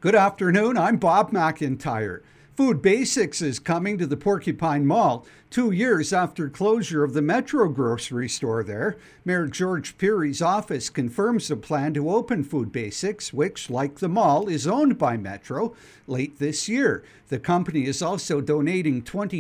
Good afternoon, I'm Bob McIntyre. Food Basics is coming to the Porcupine Mall 2 years after closure of the Metro grocery store there. Mayor George Piry's office confirms the plan to open Food Basics, which, like the mall, is owned by Metro, late this year. The company is also donating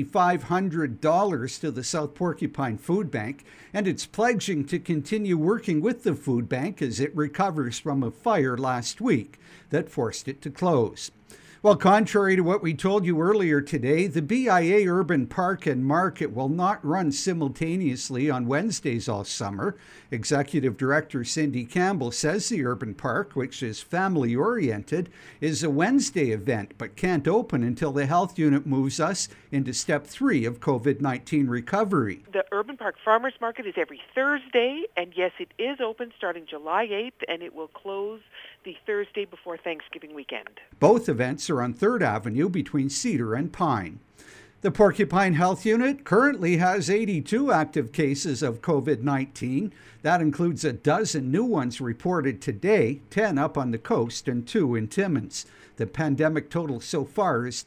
$2,500 to the South Porcupine Food Bank, and it's pledging to continue working with the food bank as it recovers from a fire last week that forced it to close. Well, contrary to what we told you earlier today, the BIA Urban Park and Market will not run simultaneously on Wednesdays all summer. Executive Director Cindy Campbell says the Urban Park, which is family-oriented, is a Wednesday event but can't open until the health unit moves us into Step 3 of COVID-19 recovery. The Urban Park Farmers Market is every Thursday, and yes, it is open starting July 8th, and it will close the Thursday before Thanksgiving weekend. Both events are on 3rd Avenue between Cedar and Pine. The Porcupine Health Unit currently has 82 active cases of COVID-19. That includes a dozen new ones reported today, 10 up on the coast and 2 in Timmins. The pandemic total so far is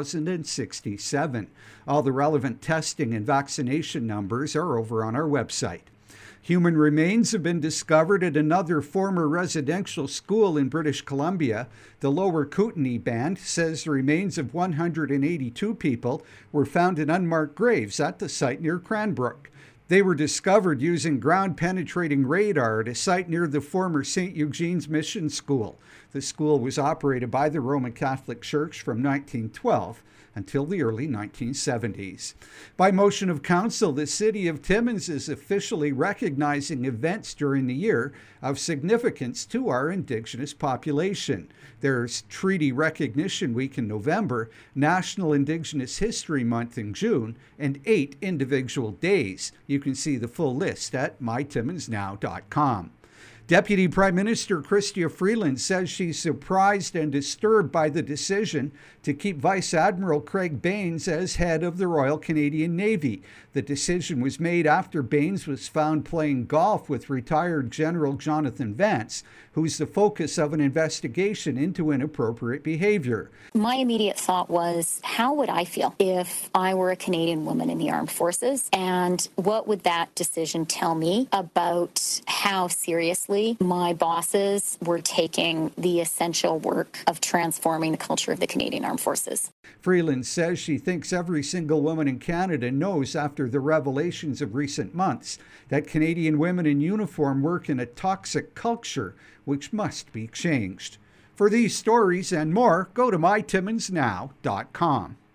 2,067. All the relevant testing and vaccination numbers are over on our website. Human remains have been discovered at another former residential school in British Columbia. The Lower Kootenay Band says the remains of 182 people were found in unmarked graves at the site near Cranbrook. They were discovered using ground-penetrating radar at a site near the former St. Eugene's Mission School. The school was operated by the Roman Catholic Church from 1912 until the early 1970s. By motion of council, the City of Timmins is officially recognizing events during the year of significance to our Indigenous population. There's Treaty Recognition Week in November, National Indigenous History Month in June, and 8 individual days. You can see the full list at mytimminsnow.com. Deputy Prime Minister Chrystia Freeland says she's surprised and disturbed by the decision to keep Vice Admiral Craig Baines as head of the Royal Canadian Navy. The decision was made after Baines was found playing golf with retired General Jonathan Vance, who's the focus of an investigation into inappropriate behavior. My immediate thought was, how would I feel if I were a Canadian woman in the armed forces? And what would that decision tell me about how seriously my bosses were taking the essential work of transforming the culture of the Canadian Armed Forces? Freeland says she thinks every single woman in Canada knows after the revelations of recent months that Canadian women in uniform work in a toxic culture which must be changed. For these stories and more, go to mytimminsnow.com.